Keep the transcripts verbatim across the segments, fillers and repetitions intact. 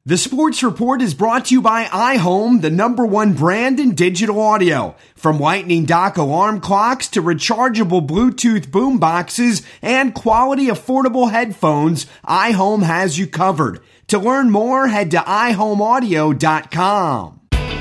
The Sports Report is brought to you by iHome, the number one brand in digital audio. From lightning dock alarm clocks to rechargeable Bluetooth boom boxes and quality affordable headphones, iHome has you covered. To learn more, head to i home audio dot com.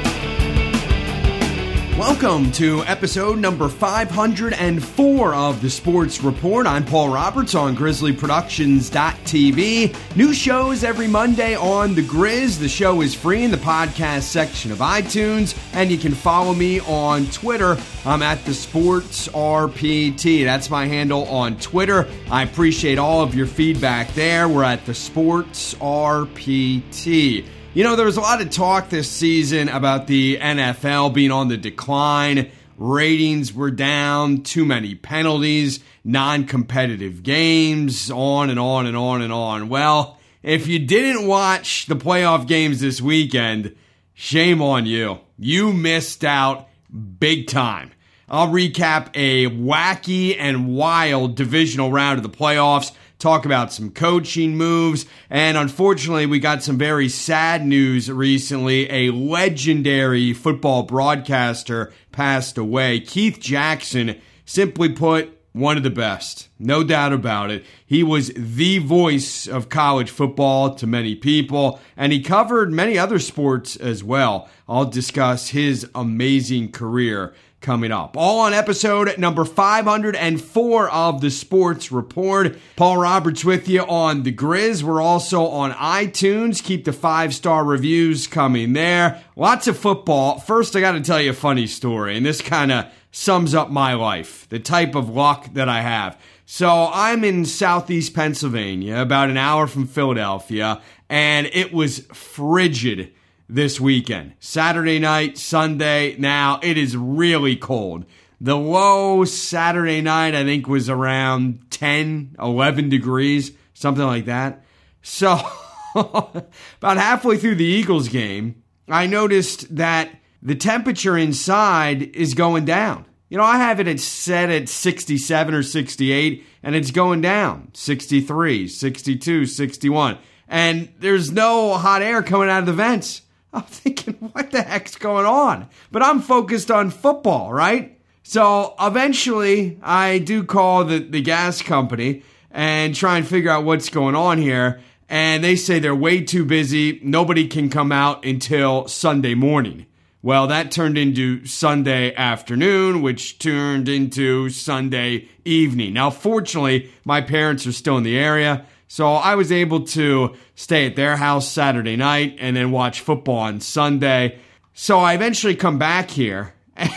Welcome to episode number five hundred four of the Sports Report. I'm Paul Roberts on Grizzly Productions dot t v. New shows every Monday on The Grizz. The show is free in the podcast section of iTunes, and you can follow me on Twitter. I'm at the Sports R P T. That's my handle on Twitter. I appreciate all of your feedback there. We're at the Sports R P T. You know, there was a lot of talk this season about the N F L being on the decline. Ratings were down, too many penalties, non-competitive games, on and on and on and on. Well, if you didn't watch the playoff games this weekend, shame on you. You missed out big time. I'll recap a wacky and wild divisional round of the playoffs, talk about some coaching moves, and unfortunately, we got some very sad news recently. A legendary football broadcaster passed away. Keith Jackson, simply put, one of the best. No doubt about it. He was the voice of college football to many people, and he covered many other sports as well. I'll discuss his amazing career coming up. All on episode number five hundred four of the Sports Report. Paul Roberts with you on The Grizz. We're also on iTunes. Keep the five-star reviews coming there. Lots of football. First, I got to tell you a funny story, and this kind of sums up my life, the type of luck that I have. So I'm in southeast Pennsylvania, about an hour from Philadelphia, and it was frigid this weekend. Saturday night, Sunday. Now, it is really cold. The low Saturday night, I think, was around ten, eleven degrees, something like that. So, about halfway through the Eagles game, I noticed that the temperature inside is going down. You know, I have it at set at sixty-seven or sixty-eight, and it's going down. sixty-three, sixty-two, sixty-one. And there's no hot air coming out of the vents. I'm thinking, what the heck's going on? But I'm focused on football, right? So eventually, I do call the, the gas company and try and figure out what's going on here. And they say they're way too busy. Nobody can come out until Sunday morning. Well, that turned into Sunday afternoon, which turned into Sunday evening. Now, fortunately, my parents are still in the area, so I was able to stay at their house Saturday night and then watch football on Sunday. So I eventually come back here,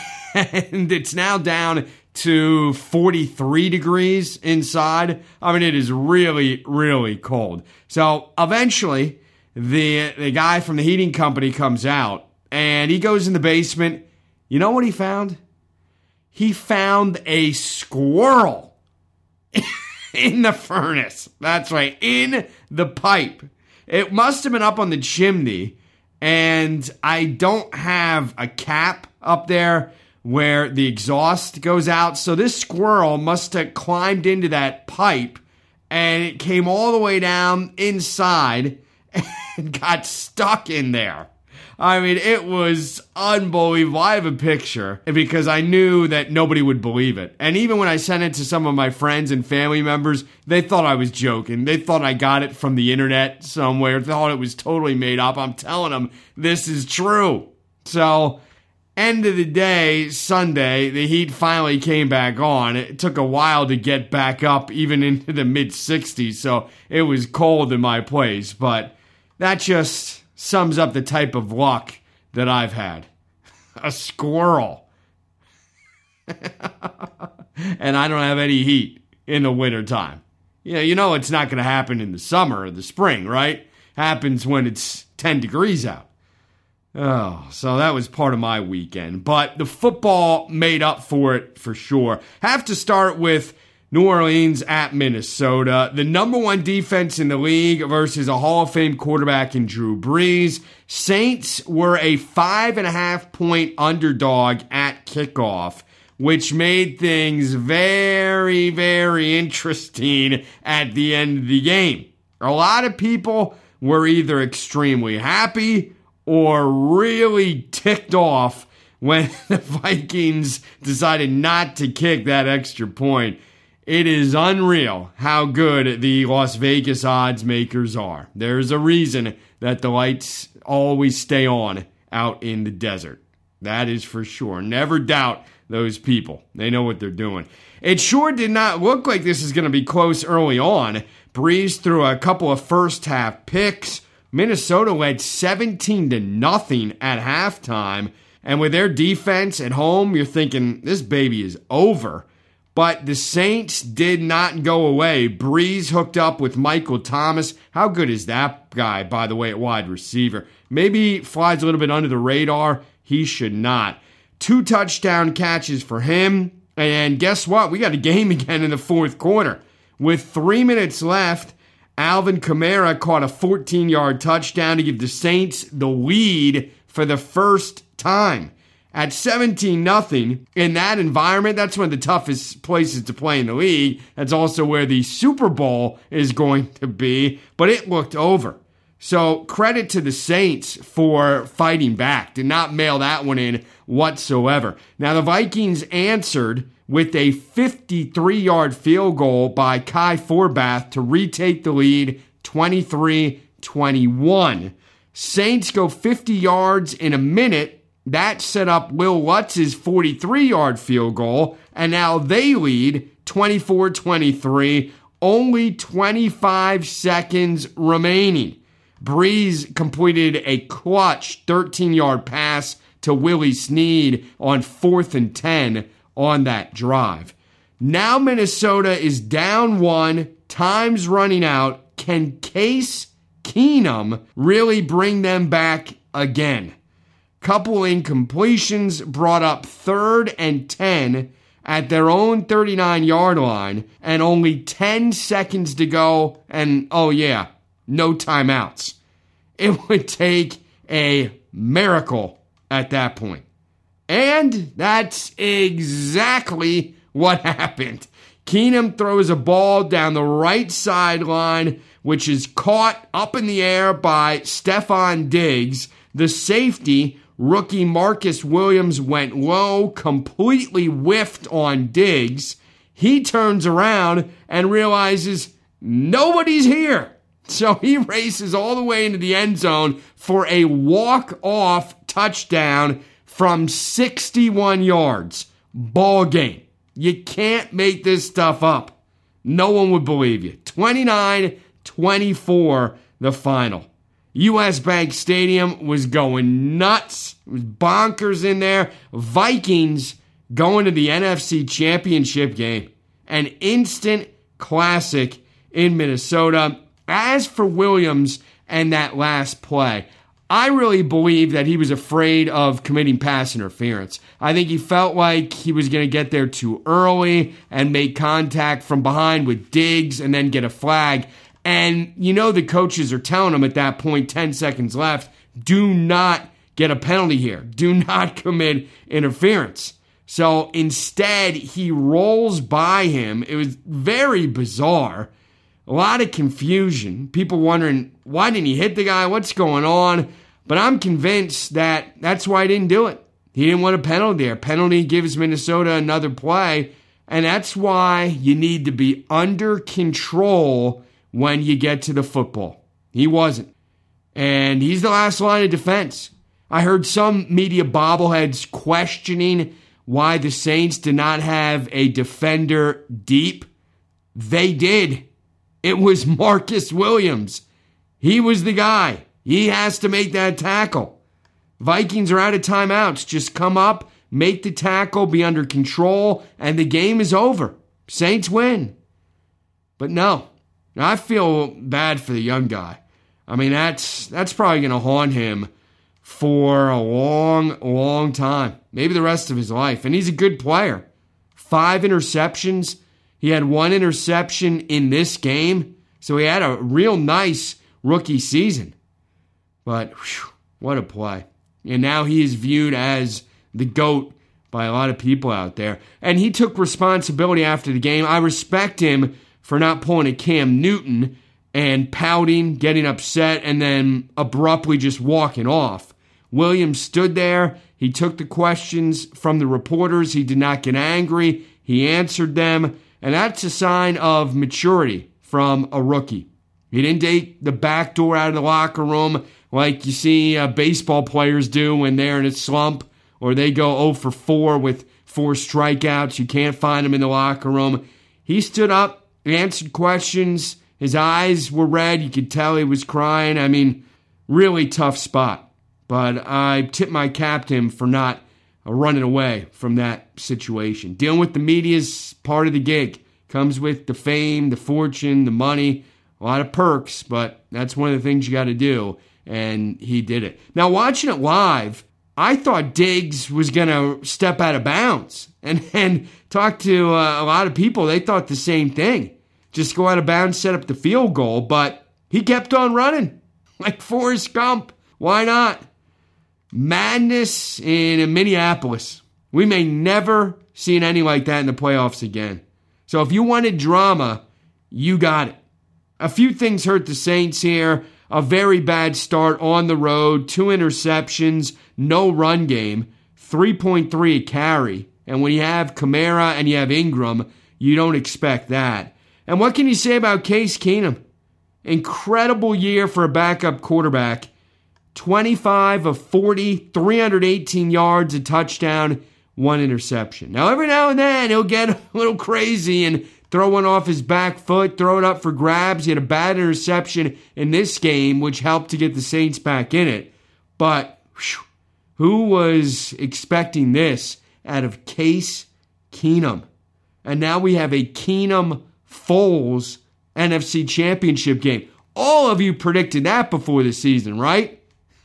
and it's now down to forty-three degrees inside. I mean, it is really, really cold. So eventually, the the guy from the heating company comes out, and he goes in the basement. You know what he found? He found a squirrel in the furnace. That's right, in the pipe. It must have been up on the chimney, and I don't have a cap up there where the exhaust goes out, so this squirrel must have climbed into that pipe, and it came all the way down inside and got stuck in there. I mean, it was unbelievable. I have a picture because I knew that nobody would believe it. And even when I sent it to some of my friends and family members, they thought I was joking. They thought I got it from the internet somewhere, thought it was totally made up. I'm telling them this is true. So, end of the day, Sunday, the heat finally came back on. It took a while to get back up, even into the mid sixties. So, it was cold in my place. But that just sums up the type of luck that I've had. A squirrel. And I don't have any heat in the wintertime. Yeah, you know it's not going to happen in the summer or the spring, right? Happens when it's ten degrees out. Oh, so that was part of my weekend. But the football made up for it for sure. Have to start with New Orleans at Minnesota. The number one defense in the league versus a Hall of Fame quarterback in Drew Brees. Saints were a five and a half point underdog at kickoff, which made things very, very interesting at the end of the game. A lot of people were either extremely happy or really ticked off when the Vikings decided not to kick that extra point. It is unreal how good the Las Vegas odds makers are. There's a reason that the lights always stay on out in the desert. That is for sure. Never doubt those people. They know what they're doing. It sure did not look like this is going to be close early on. Breeze threw a couple of first half picks. Minnesota led seventeen to nothing at halftime. And with their defense at home, you're thinking this baby is over. But the Saints did not go away. Breeze hooked up with Michael Thomas. How good is that guy, by the way, at wide receiver? Maybe flies a little bit under the radar. He should not. Two touchdown catches for him. And guess what? We got a game again in the fourth quarter. With three minutes left, Alvin Kamara caught a fourteen-yard touchdown to give the Saints the lead for the first time. At seventeen nothing, in that environment, that's one of the toughest places to play in the league. That's also where the Super Bowl is going to be, but it looked over. So credit to the Saints for fighting back. Did not mail that one in whatsoever. Now the Vikings answered with a fifty-three-yard field goal by Kai Forbath to retake the lead twenty-three twenty-one. Saints go fifty yards in a minute. That set up Will Lutz's forty-three-yard field goal, and now they lead twenty-four twenty-three, only twenty-five seconds remaining. Breeze completed a clutch thirteen-yard pass to Willie Snead on fourth and ten on that drive. Now Minnesota is down one, time's running out. Can Case Keenum really bring them back again? Couple incompletions brought up third and ten at their own thirty-nine-yard line, and only ten seconds to go, and oh yeah, no timeouts. It would take a miracle at that point. And that's exactly what happened. Keenum throws a ball down the right sideline, which is caught up in the air by Stefon Diggs. The safety, rookie Marcus Williams, went low, completely whiffed on Diggs. He turns around and realizes nobody's here. So he races all the way into the end zone for a walk-off touchdown from sixty-one yards. Ball game. You can't make this stuff up. No one would believe you. twenty-nine twenty-four, the final. U S. Bank Stadium was going nuts. It was bonkers in there. Vikings going to the N F C Championship game. An instant classic in Minnesota. As for Williams and that last play, I really believe that he was afraid of committing pass interference. I think he felt like he was going to get there too early and make contact from behind with Diggs and then get a flag. And you know the coaches are telling him at that point, ten seconds left, do not get a penalty here. Do not commit interference. So instead, he rolls by him. It was very bizarre. A lot of confusion. People wondering, why didn't he hit the guy? What's going on? But I'm convinced that that's why he didn't do it. He didn't want a penalty there. Penalty gives Minnesota another play. And that's why you need to be under control when you get to the football. He wasn't. And he's the last line of defense. I heard some media bobbleheads questioning why the Saints did not have a defender deep. They did. It was Marcus Williams. He was the guy. He has to make that tackle. Vikings are out of timeouts. Just come up, make the tackle, be under control, and the game is over. Saints win. But no, I feel bad for the young guy. I mean, that's that's probably going to haunt him for a long, long time. Maybe the rest of his life. And he's a good player. Five interceptions. He had one interception in this game, so he had a real nice rookie season. But whew, what a play. And now he is viewed as the GOAT by a lot of people out there. And he took responsibility after the game. I respect him for not pulling a Cam Newton and pouting, getting upset, and then abruptly just walking off. Williams stood there. He took the questions from the reporters. He did not get angry. He answered them, and that's a sign of maturity from a rookie. He didn't take the back door out of the locker room like you see uh, baseball players do when they're in a slump, or they go oh for four with four strikeouts. You can't find them in the locker room. He stood up, answered questions. His eyes were red. You could tell he was crying. I mean, really tough spot. But I tip my cap to him for not uh, running away from that situation. Dealing with the media is part of the gig. Comes with the fame, the fortune, the money, a lot of perks, but that's one of the things you got to do, and he did it. Now, watching it live, I thought Diggs was going to step out of bounds, and, and talk to uh, a lot of people. They thought the same thing. Just go out of bounds, set up the field goal, but he kept on running like Forrest Gump. Why not? Madness in Minneapolis. We may never see anything like that in the playoffs again. So if you wanted drama, you got it. A few things hurt the Saints here. A very bad start on the road, two interceptions, no run game, three point three a carry. And when you have Kamara and you have Ingram, you don't expect that. And what can you say about Case Keenum? Incredible year for a backup quarterback. twenty-five of forty, three hundred eighteen yards, a touchdown, one interception. Now, every now and then, he'll get a little crazy and throw one off his back foot, throw it up for grabs. He had a bad interception in this game, which helped to get the Saints back in it. But whew, who was expecting this out of Case Keenum? And now we have a Keenum-Foles N F C Championship game. All of you predicted that before the season, right?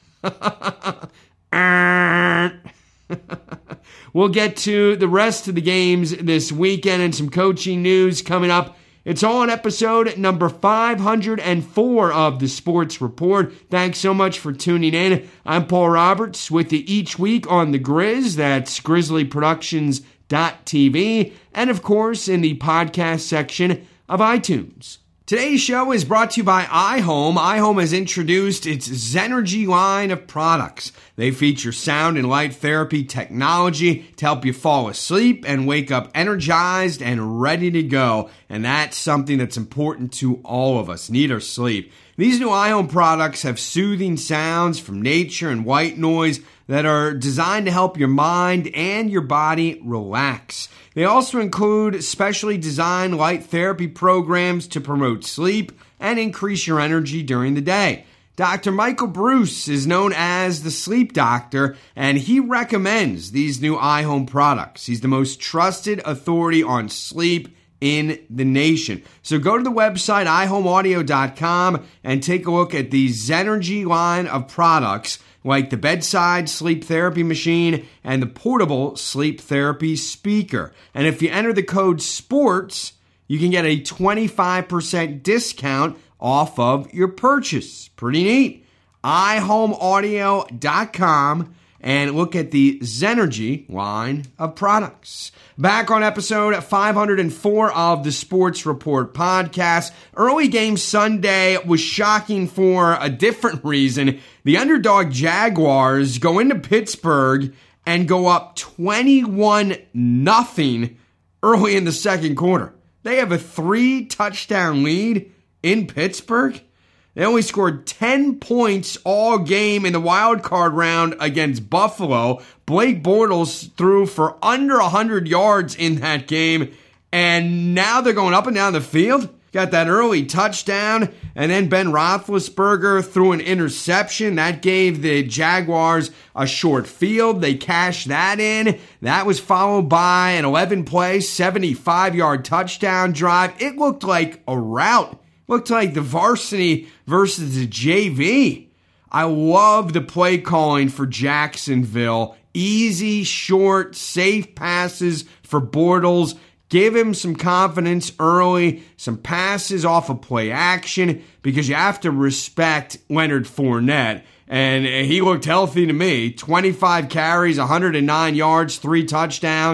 We'll get to the rest of the games this weekend and some coaching news coming up. It's all on episode number five hundred four of the Sports Report. Thanks so much for tuning in. I'm Paul Roberts with you each week on the Grizz. That's grizzly productions dot t v. And of course, in the podcast section of iTunes. Today's show is brought to you by iHome. iHome has introduced its Zenergy line of products. They feature sound and light therapy technology to help you fall asleep and wake up energized and ready to go. And that's something that's important to all of us. Need our sleep. These new iHome products have soothing sounds from nature and white noise that are designed to help your mind and your body relax. They also include specially designed light therapy programs to promote sleep and increase your energy during the day. Doctor Michael Bruce is known as the Sleep Doctor, and he recommends these new iHome products. He's the most trusted authority on sleep in the nation. So go to the website i home audio dot com and take a look at the Zenergy line of products, like the bedside sleep therapy machine and the portable sleep therapy speaker. And if you enter the code SPORTS, you can get a twenty-five percent discount off of your purchase. Pretty neat. i home audio dot com and look at the Zenergy line of products. Back on episode five hundred four of the Sports Report podcast. Early game Sunday was shocking for a different reason. The underdog Jaguars go into Pittsburgh and go up twenty-one nothing early in the second quarter. They have a three-touchdown lead in Pittsburgh. They only scored ten points all game in the wild card round against Buffalo. Blake Bortles threw for under one hundred yards in that game, and now they're going up and down the field. Got that early touchdown, and then Ben Roethlisberger threw an interception. That gave the Jaguars a short field. They cashed that in. That was followed by an eleven-play, seventy-five-yard touchdown drive. It looked like a rout. Looked like the varsity versus the J V. I love the play calling for Jacksonville. Easy, short, safe passes for Bortles. Give him some confidence early, some passes off of play action, because you have to respect Leonard Fournette. And he looked healthy to me. twenty-five carries, one hundred nine yards, three touchdowns.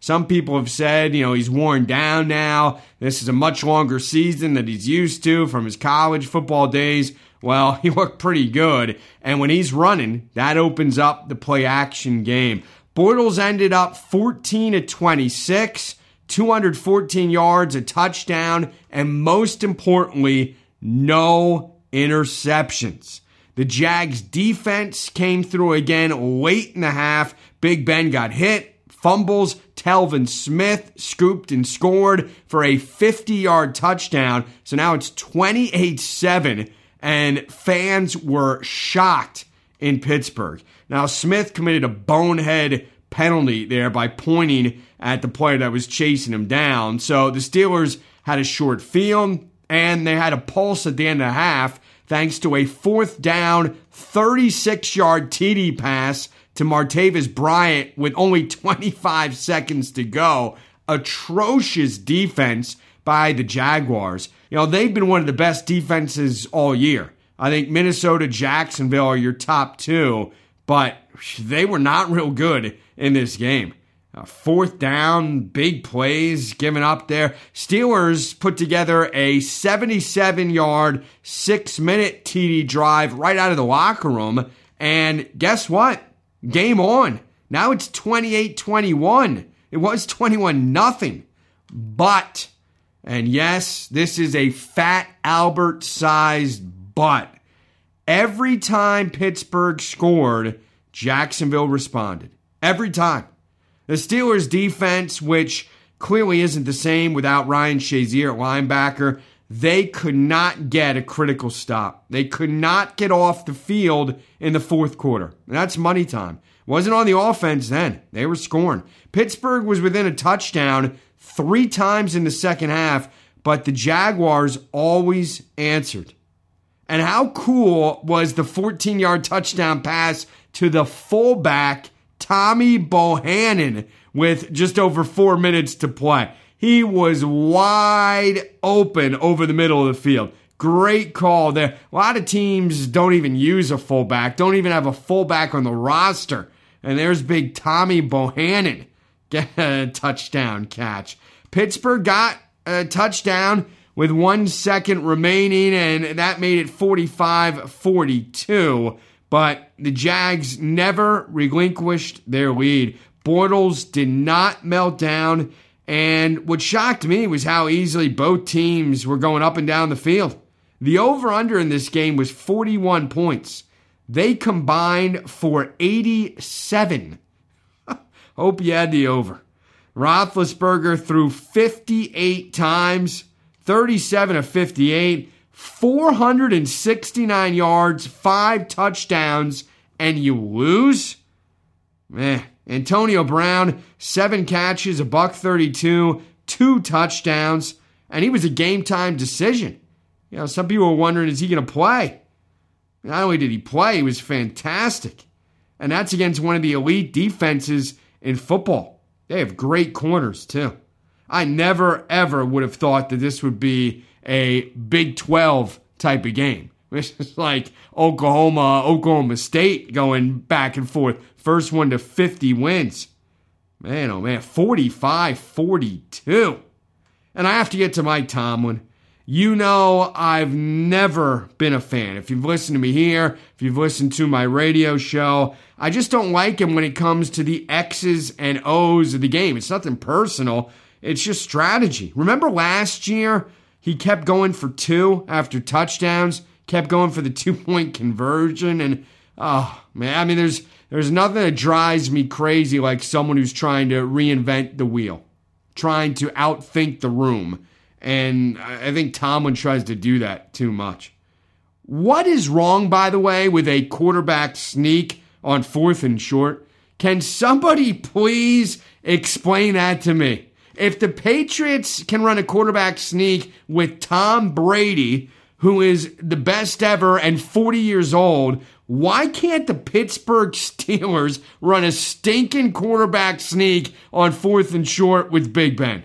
Some people have said, you know, he's worn down now. This is a much longer season that he's used to from his college football days. Well, he looked pretty good. And when he's running, that opens up the play-action game. Bortles ended up fourteen of twenty-six, two hundred fourteen yards, a touchdown, and most importantly, no interceptions. The Jags defense came through again late in the half. Big Ben got hit, fumbles. Telvin Smith scooped and scored for a fifty-yard touchdown. So now it's twenty-eight seven, and fans were shocked in Pittsburgh. Now, Smith committed a bonehead penalty there by pointing at the player that was chasing him down. So the Steelers had a short field, and they had a pulse at the end of the half thanks to a fourth down, thirty-six-yard T D pass to Martavis Bryant with only twenty-five seconds to go. Atrocious defense by the Jaguars. You know, they've been one of the best defenses all year. I think Minnesota, Jacksonville are your top two, but they were not real good in this game. Uh, fourth down, big plays given up there. Steelers put together a seventy-seven-yard, six-minute T D drive right out of the locker room, and guess what? Game on. Now it's twenty-eight twenty-one. It was twenty-one nothing. But, and yes, this is a Fat Albert-sized but. Every time Pittsburgh scored, Jacksonville responded. Every time. The Steelers' defense, which clearly isn't the same without Ryan Shazier at linebacker, they could not get a critical stop. They could not get off the field in the fourth quarter. And that's money time. It wasn't on the offense then. They were scoring. Pittsburgh was within a touchdown three times in the second half, but the Jaguars always answered. And how cool was the fourteen-yard touchdown pass to the fullback, Tommy Bohannon, with just over four minutes to play? He was wide open over the middle of the field. Great call there. A lot of teams don't even use a fullback, don't even have a fullback on the roster. And there's big Tommy Bohannon get a touchdown catch. Pittsburgh got a touchdown with one second remaining, and that made it forty-five forty-two. But the Jags never relinquished their lead. Bortles did not melt down. And what shocked me was how easily both teams were going up and down the field. The over-under in this game was forty-one points. They combined for eighty-seven. Hope you had the over. Roethlisberger threw fifty-eight times, thirty-seven of fifty-eight, four hundred sixty-nine yards, five touchdowns, and you lose? Meh. Antonio Brown, seven catches, a buck thirty-two, two touchdowns, and he was a game-time decision. You know, some people were wondering, is he going to play? Not only did he play, he was fantastic. And that's against one of the elite defenses in football. They have great corners, too. I never, ever would have thought that this would be a Big twelve type of game. This is like Oklahoma, Oklahoma State going back and forth. First one to fifty wins. Man, oh man, forty-five forty-two. And I have to get to Mike Tomlin. You know I've never been a fan. If you've listened to me here, if you've listened to my radio show, I just don't like him when it comes to the X's and O's of the game. It's nothing personal. It's just strategy. Remember last year, he kept going for two after touchdowns, kept going for the two-point conversion, and, oh, man, I mean, there's there's nothing that drives me crazy like someone who's trying to reinvent the wheel, trying to outthink the room. And I think Tomlin tries to do that too much. What is wrong, by the way, with a quarterback sneak on fourth and short? Can somebody please explain that to me? If the Patriots can run a quarterback sneak with Tom Brady, who is the best ever and forty years old, why can't the Pittsburgh Steelers run a stinking quarterback sneak on fourth and short with Big Ben?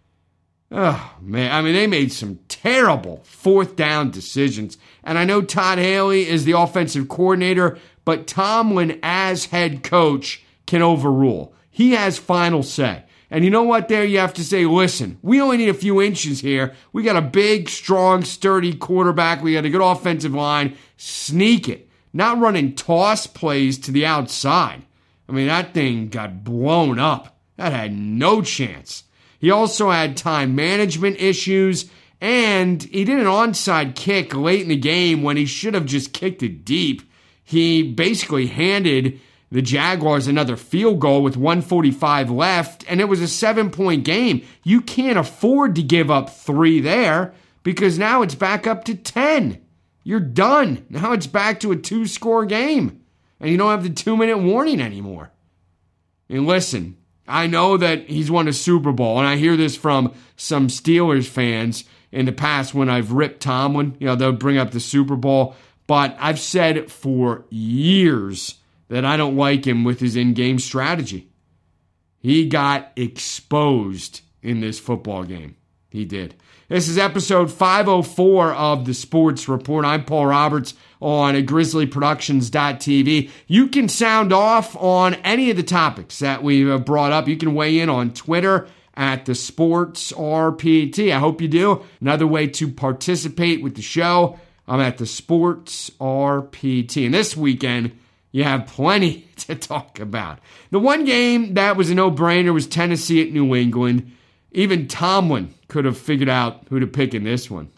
Oh, man. I mean, they made some terrible fourth down decisions. And I know Todd Haley is the offensive coordinator, but Tomlin, as head coach, can overrule. He has final say. And you know what there? You have to say, listen, we only need a few inches here. We got a big, strong, sturdy quarterback. We got a good offensive line. Sneak it. Not running toss plays to the outside. I mean, that thing got blown up. That had no chance. He also had time management issues, and he did an onside kick late in the game when he should have just kicked it deep. He basically handed the Jaguars another field goal with one forty-five left, and it was a seven-point game. You can't afford to give up three there because now it's back up to ten. You're done. Now it's back to a two-score game, and you don't have the two-minute warning anymore. And listen, I know that he's won a Super Bowl, and I hear this from some Steelers fans in the past when I've ripped Tomlin. You know, they'll bring up the Super Bowl, but I've said for years that I don't like him with his in-game strategy. He got exposed in this football game. He did. This is episode five oh four of the Sports Report. I'm Paul Roberts on Grizzly Productions dot T V. You can sound off on any of the topics that we've brought up. You can weigh in on Twitter at the Sports R P T. I hope you do. Another way to participate with the show, I'm at the Sports R P T. And this weekend, you have plenty to talk about. The one game that was a no-brainer was Tennessee at New England. Even Tomlin could have figured out who to pick in this one.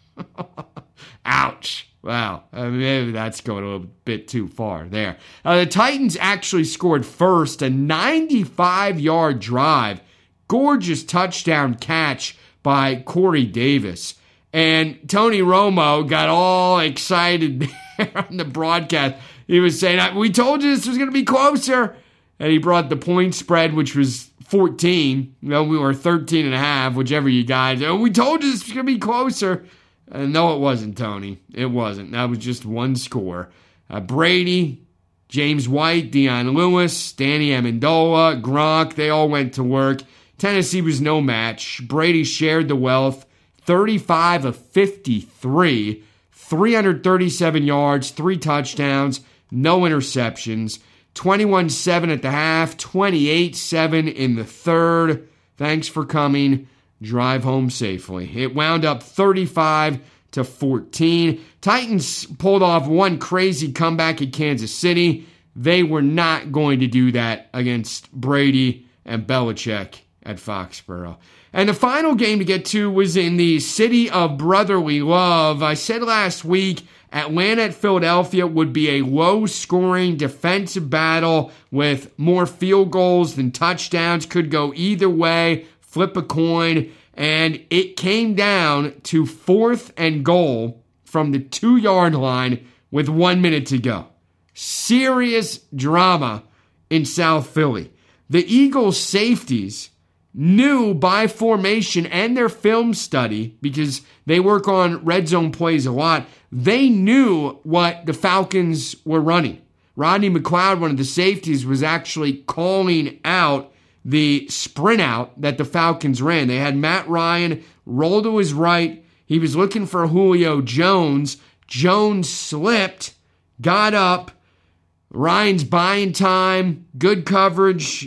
Ouch. Wow. I mean, maybe that's going a little bit too far there. Uh, the Titans actually scored first, a ninety-five-yard drive. Gorgeous touchdown catch by Corey Davis. And Tony Romo got all excited there on the broadcast. He was saying, we told you this was going to be closer. And he brought the point spread, which was fourteen. You know, we were thirteen and a half, whichever you guys. Oh, we told you this was going to be closer. Uh, no, it wasn't, Tony. It wasn't. That was just one score. Uh, Brady, James White, Deion Lewis, Danny Amendola, Gronk, they all went to work. Tennessee was no match. Brady shared the wealth. thirty-five of fifty-three. three hundred thirty-seven yards, three touchdowns, no interceptions. twenty-one seven at the half, twenty-eight seven in the third. Thanks for coming. Drive home safely. It wound up thirty-five to fourteen. Titans pulled off one crazy comeback at Kansas City. They were not going to do that against Brady and Belichick at Foxborough. And the final game to get to was in the city of brotherly love. I said last week, Atlanta at Philadelphia would be a low-scoring defensive battle with more field goals than touchdowns. Could go either way, flip a coin, and it came down to fourth and goal from the two-yard line with one minute to go. Serious drama in South Philly. The Eagles' safeties knew by formation and their film study, because they work on red zone plays a lot, they knew what the Falcons were running. Rodney McLeod, one of the safeties, was actually calling out the sprint out that the Falcons ran. They had Matt Ryan roll to his right. He was looking for Julio Jones. Jones slipped, got up. Ryan's buying time, good coverage.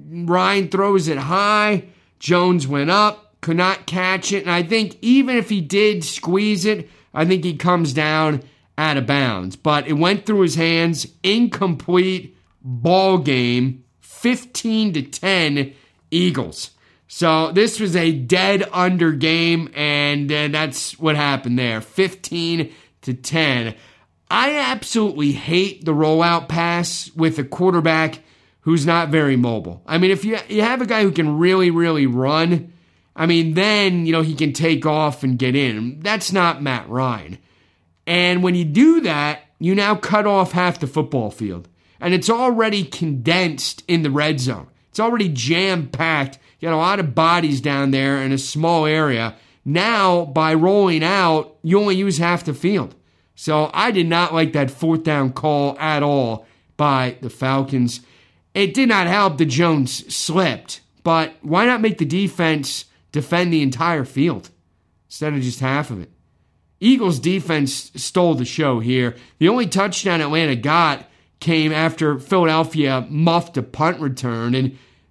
Ryan throws it high. Jones went up, could not catch it. And I think even if he did squeeze it, I think he comes down out of bounds. But it went through his hands. Incomplete ball game. fifteen to ten Eagles. So this was a dead under game, and uh, that's what happened there. fifteen to ten. I absolutely hate the rollout pass with a quarterback who's not very mobile. I mean, if you you have a guy who can really, really run, I mean, then, you know, he can take off and get in. That's not Matt Ryan. And when you do that, you now cut off half the football field. And it's already condensed in the red zone. It's already jam-packed. You got a lot of bodies down there in a small area. Now, by rolling out, you only use half the field. So I did not like that fourth down call at all by the Falcons. It did not help that Jones slipped, but why not make the defense defend the entire field instead of just half of it? Eagles defense stole the show here. The only touchdown Atlanta got came after Philadelphia muffed a punt return, and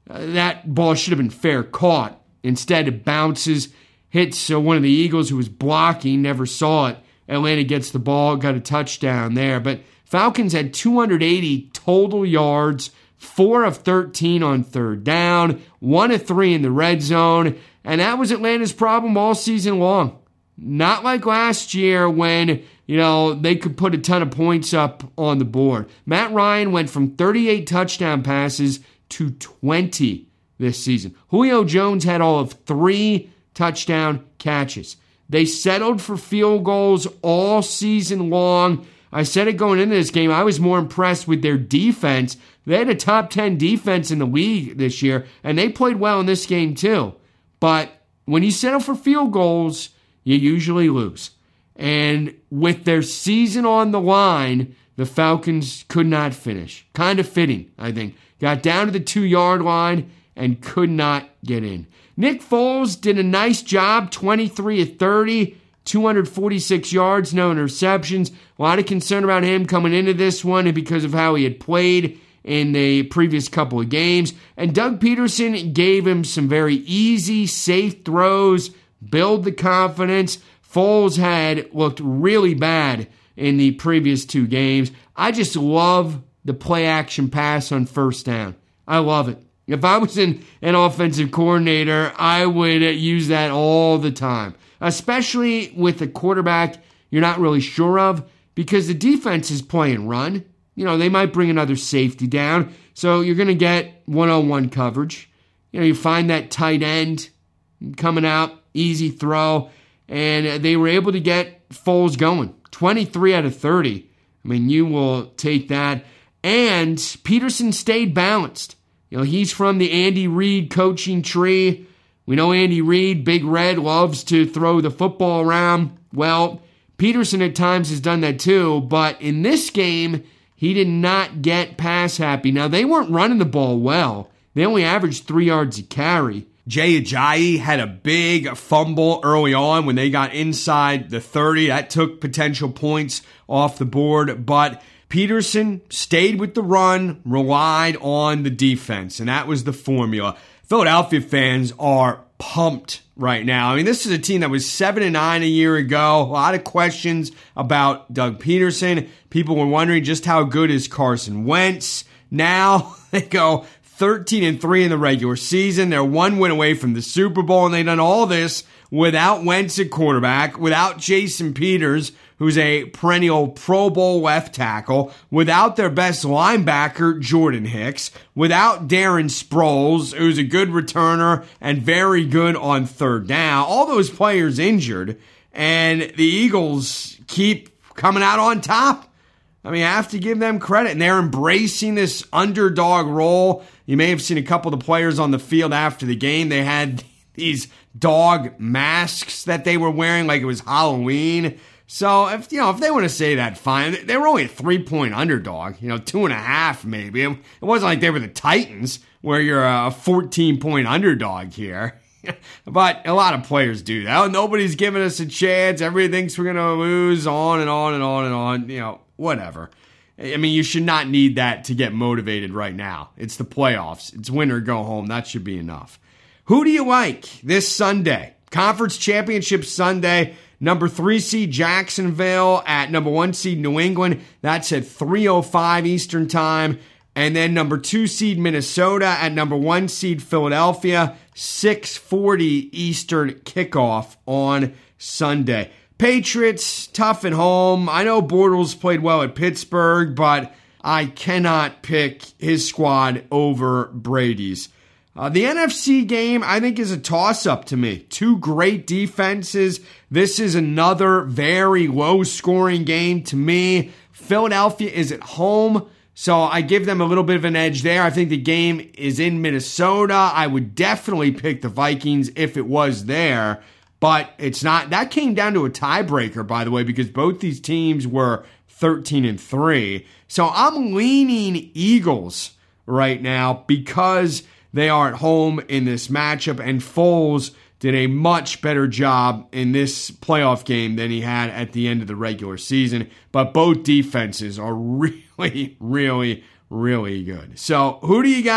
uh, that ball should have been fair caught. Instead, it bounces, hits uh, one of the Eagles who was blocking, never saw it. Atlanta gets the ball, got a touchdown there. But Falcons had two hundred eighty total yards, four of thirteen on third down, one of three in the red zone, and that was Atlanta's problem all season long. Not like last year when, you know, they could put a ton of points up on the board. Matt Ryan went from thirty-eight touchdown passes to twenty this season. Julio Jones had all of three touchdown catches. They settled for field goals all season long. I said it going into this game, I was more impressed with their defense. They had a top ten defense in the league this year, and they played well in this game too. But when you settle for field goals, you usually lose. And with their season on the line, the Falcons could not finish. Kind of fitting, I think. Got down to the two-yard line and could not get in. Nick Foles did a nice job, twenty-three of thirty, two hundred forty-six yards, no interceptions. A lot of concern about him coming into this one because of how he had played in the previous couple of games. And Doug Peterson gave him some very easy, safe throws, build the confidence. Foles had looked really bad in the previous two games. I just love the play-action pass on first down. I love it. If I was an, an offensive coordinator, I would use that all the time, especially with a quarterback you're not really sure of because the defense is playing run. You know, they might bring another safety down, so you're going to get one-on-one coverage. You know, you find that tight end coming out, easy throw, and they were able to get Foles going. twenty-three out of thirty. I mean, you will take that. And Peterson stayed balanced. You know, he's from the Andy Reid coaching tree. We know Andy Reid, Big Red, loves to throw the football around. Well, Peterson at times has done that too, but in this game, he did not get pass happy. Now, they weren't running the ball well. They only averaged three yards a carry. Jay Ajayi had a big fumble early on when they got inside the thirty. That took potential points off the board, but Peterson stayed with the run, relied on the defense, and that was the formula. Philadelphia fans are pumped right now. I mean, this is a team that was seven and nine a year ago. A lot of questions about Doug Peterson. People were wondering just how good is Carson Wentz. Now they go thirteen and three in the regular season. They're one win away from the Super Bowl, and they've done all this without Wentz at quarterback, without Jason Peters, who's a perennial Pro Bowl left tackle, without their best linebacker, Jordan Hicks, without Darren Sproles, who's a good returner and very good on third down. All those players injured, and the Eagles keep coming out on top. I mean, I have to give them credit, and they're embracing this underdog role. You may have seen a couple of the players on the field after the game. They had these dog masks that they were wearing like it was Halloween. So, if you know, if they want to say that, fine. They were only a three-point underdog, you know, two and a half maybe. It wasn't like they were the Titans, where you're a fourteen-point underdog here. But a lot of players do that. Oh, nobody's giving us a chance. Everybody thinks we're going to lose, on and on and on and on. You know, whatever. I mean, you should not need that to get motivated right now. It's the playoffs. It's win or go home. That should be enough. Who do you like this Sunday? Conference Championship Sunday. Number three seed Jacksonville at number one seed New England. That's at three oh five Eastern Time. And then number two seed Minnesota at number one seed Philadelphia. six forty Eastern kickoff on Sunday. Patriots, tough at home. I know Bortles played well at Pittsburgh, but I cannot pick his squad over Brady's. Uh, the N F C game, I think, is a toss-up to me. Two great defenses. This is another very low-scoring game to me. Philadelphia is at home, so I give them a little bit of an edge there. I think the game is in Minnesota. I would definitely pick the Vikings if it was there, but it's not. That came down to a tiebreaker, by the way, because both these teams were thirteen and three. So I'm leaning Eagles right now because they are at home in this matchup, and Foles did a much better job in this playoff game than he had at the end of the regular season. But both defenses are really, really, really good. So who do you got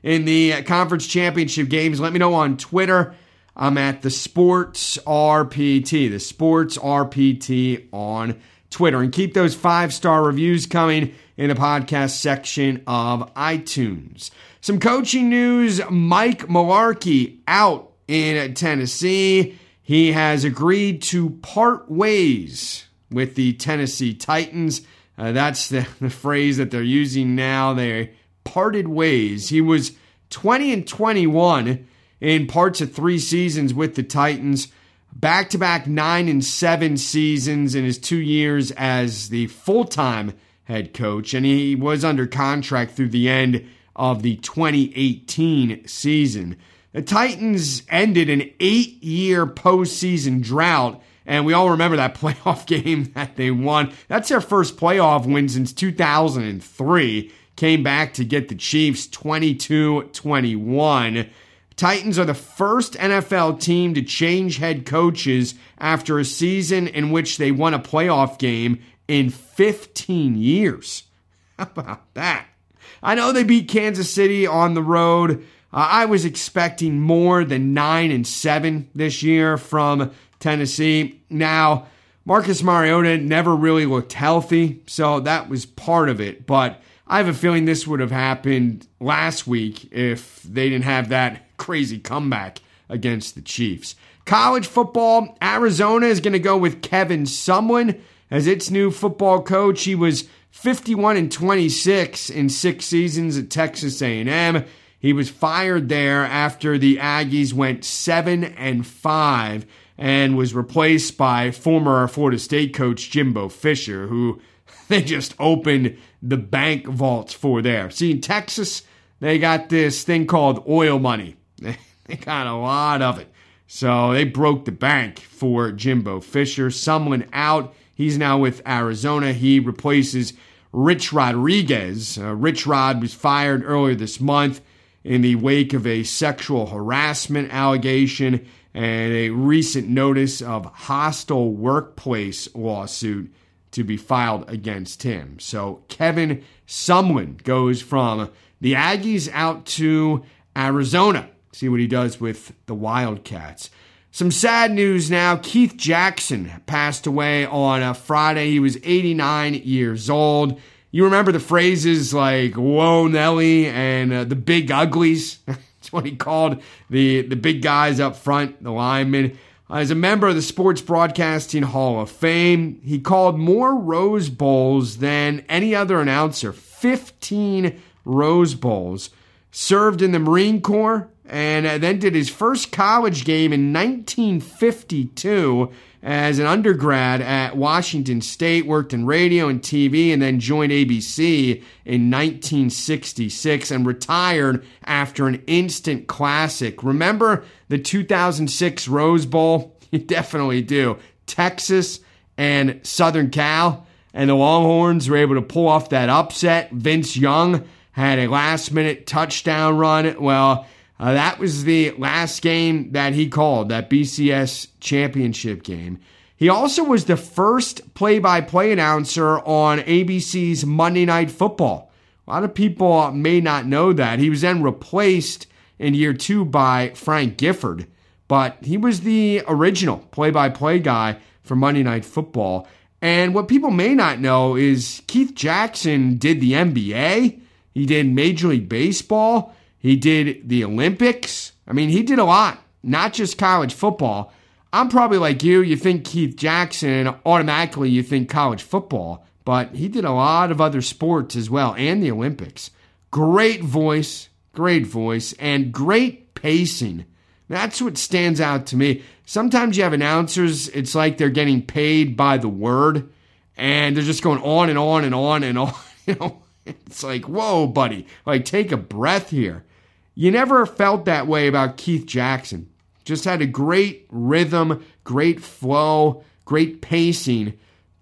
in the conference championship games? Let me know on Twitter. I'm at the Sports R P T, the Sports R P T on Twitter. And keep those five-star reviews coming in the podcast section of iTunes. Some coaching news. Mike Mularkey out in Tennessee. He has agreed to part ways with the Tennessee Titans. Uh, that's the, the phrase that they're using now. They parted ways. He was twenty and twenty-one in parts of three seasons with the Titans. Back-to-back nine and seven seasons in his two years as the full-time head coach. And he was under contract through the end of the twenty eighteen season. The Titans ended an eight-year postseason drought, and we all remember that playoff game that they won. That's their first playoff win since two thousand three. Came back to get the Chiefs twenty-two twenty-one. Titans are the first N F L team to change head coaches after a season in which they won a playoff game in fifteen years. How about that? I know they beat Kansas City on the road. Uh, I was expecting more than nine and seven this year from Tennessee. Now, Marcus Mariota never really looked healthy, so that was part of it. But I have a feeling this would have happened last week if they didn't have that crazy comeback against the Chiefs. College football, Arizona is going to go with Kevin Sumlin as its new football coach. He was fifty-one and twenty-six in six seasons at Texas A and M. He was fired there after the Aggies went seven and five and was replaced by former Florida State coach Jimbo Fisher, who they just opened the bank vaults for there. See, in Texas, they got this thing called oil money. They got a lot of it. So they broke the bank for Jimbo Fisher. Sumlin out. He's now with Arizona. He replaces Rich Rodriguez. Uh, Rich Rod was fired earlier this month in the wake of a sexual harassment allegation and a recent notice of hostile workplace lawsuit to be filed against him. So Kevin Sumlin goes from the Aggies out to Arizona. See what he does with the Wildcats. Some sad news now. Keith Jackson passed away on a Friday. He was eighty-nine years old. You remember the phrases like, whoa, Nelly, and uh, the big uglies. That's what he called the, the big guys up front, the linemen. As a member of the Sports Broadcasting Hall of Fame, he called more Rose Bowls than any other announcer. fifteen Rose Bowls. Served in the Marine Corps, and then did his first college game in nineteen fifty-two as an undergrad at Washington State, worked in radio and T V, and then joined A B C in nineteen sixty-six and retired after an instant classic. Remember the two thousand six Rose Bowl? You definitely do. Texas and Southern Cal, and the Longhorns were able to pull off that upset. Vince Young had a last-minute touchdown run. Well, Uh, that was the last game that he called, that B C S championship game. He also was the first play-by-play announcer on A B C's Monday Night Football. A lot of people may not know that. He was then replaced in year two by Frank Gifford, but he was the original play-by-play guy for Monday Night Football. And what people may not know is Keith Jackson did the N B A, he did Major League Baseball, he did the Olympics. I mean, he did a lot, not just college football. I'm probably like you. You think Keith Jackson, automatically you think college football. But he did a lot of other sports as well, and the Olympics. Great voice, great voice, and great pacing. That's what stands out to me. Sometimes you have announcers, it's like they're getting paid by the word, and they're just going on and on and on and on. You know, it's like, whoa, buddy, like take a breath here. You never felt that way about Keith Jackson. Just had a great rhythm, great flow, great pacing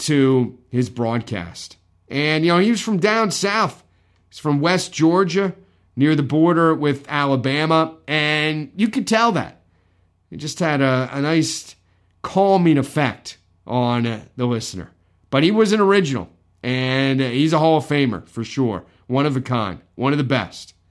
to his broadcast. And, you know, he was from down south. He's from West Georgia, near the border with Alabama, and you could tell that. It just had a, a nice calming effect on uh, the listener. But he was an original, and uh, he's a Hall of Famer for sure. One of a kind, one of the best.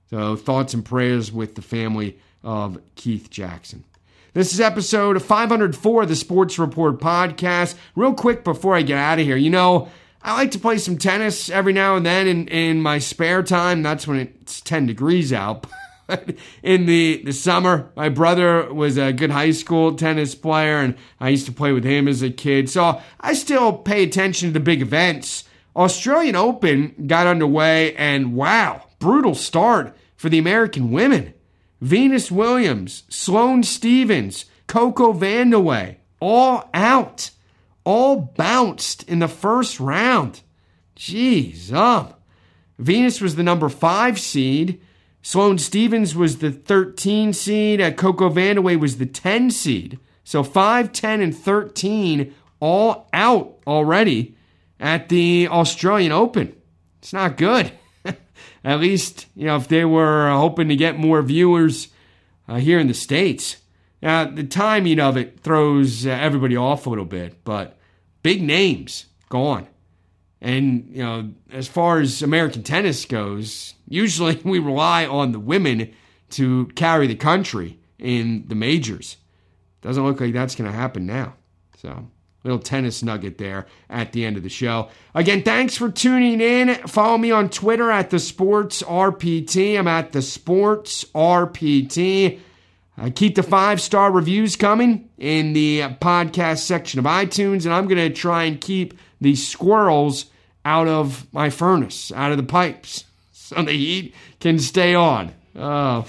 So thoughts and prayers with the family of Keith Jackson. This is episode five hundred four of the Sports Report podcast. Real quick before I get out of here, you know, I like to play some tennis every now and then in, in my spare time. That's when it's ten degrees out. In the, the summer, my brother was a good high school tennis player, and I used to play with him as a kid. So I still pay attention to the big events. Australian Open got underway, and wow, brutal start for the American women. Venus Williams, Sloane Stephens, Coco Vandeweghe, all out. All bounced in the first round. Jeez, um. Venus was the number five seed. Sloane Stephens was the thirteen seed. Uh, Coco Vandeweghe was the ten seed. So five, ten, and thirteen all out already at the Australian Open. It's not good. At least, you know, if they were hoping to get more viewers uh, here in the States. Now, the timing of it throws uh, everybody off a little bit, but big names gone. And, you know, as far as American tennis goes, usually we rely on the women to carry the country in the majors. Doesn't look like that's going to happen now. So, little tennis nugget there at the end of the show. Again, thanks for tuning in. Follow me on Twitter at the Sports R P T. I'm at the Sports R P T. Uh, keep the five-star reviews coming in the podcast section of iTunes, and I'm going to try and keep the squirrels out of my furnace, out of the pipes, so the heat can stay on. Oh,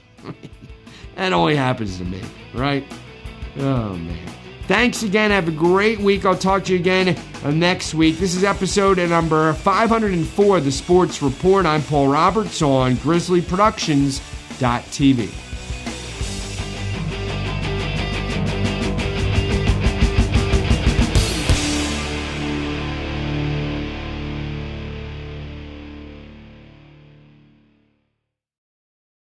that only happens to me, right? Oh, man. Thanks again. Have a great week. I'll talk to you again next week. This is episode number five hundred four of the Sports Report. I'm Paul Roberts on Grizzly Productions dot T V.